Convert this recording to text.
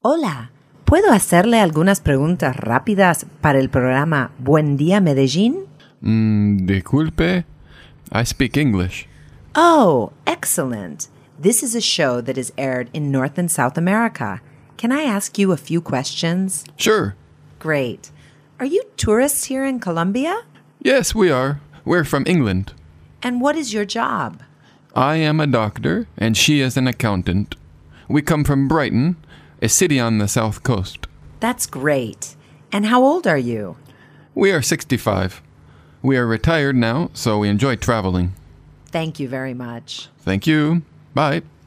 Hola, ¿puedo hacerle algunas preguntas rápidas para el programa Buen Día Medellín? Disculpe, I speak English. Oh, excellent. This is a show that is aired in North and South America. Can I ask you a few questions? Sure. Great. Are you tourists here in Colombia? Yes, we are. We're from England. And what is your job? I am a doctor, and she is an accountant. We come from Brighton, a city on the south coast. That's great. And how old are you? We are 65. We are retired now, so we enjoy traveling. Thank you very much. Thank you. Bye.